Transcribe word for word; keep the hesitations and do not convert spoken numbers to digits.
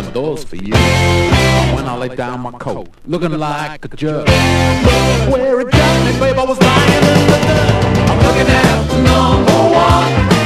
my doors for you. When I lay down my coat, looking like a jerk. Where it got me, babe, I was lying in the dirt. I'm looking at the number one.